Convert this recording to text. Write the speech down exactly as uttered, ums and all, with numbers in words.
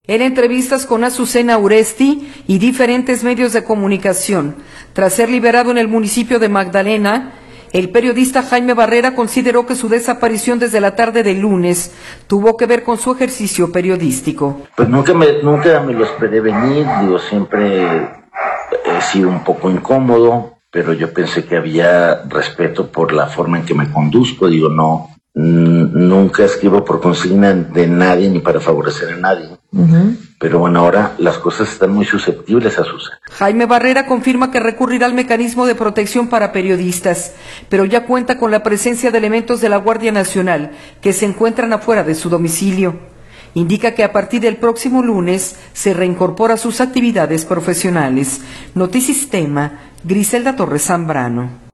En entrevistas con Azucena Uresti y diferentes medios de comunicación, tras ser liberado en el municipio de Magdalena, el periodista Jaime Barrera consideró que su desaparición desde la tarde del lunes tuvo que ver con su ejercicio periodístico. Pues nunca me, nunca me lo esperé venir, digo, siempre he sido un poco incómodo, pero yo pensé que había respeto por la forma en que me conduzco, digo, no, nunca escribo por consigna de nadie ni para favorecer a nadie. Uh-huh. Pero bueno, ahora las cosas están muy susceptibles a Susana. Jaime Barrera confirma que recurrirá al mecanismo de protección para periodistas, pero ya cuenta con la presencia de elementos de la Guardia Nacional que se encuentran afuera de su domicilio. Indica que a partir del próximo lunes se reincorpora a sus actividades profesionales. Notisistema, Griselda Torres Zambrano.